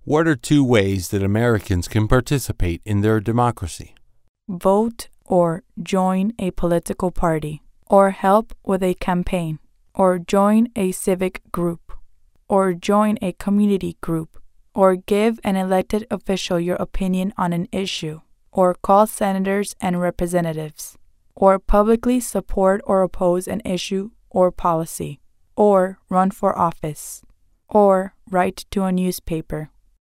What are two ways that Americans can participate in their democracy? Vote or join a political party, or help with a campaign, or join a civic group, or join a community group, or give an elected official your opinion on an issue, or call senators and representatives, or publicly support or oppose an issue or policy, or run for office, or write to a newspaper,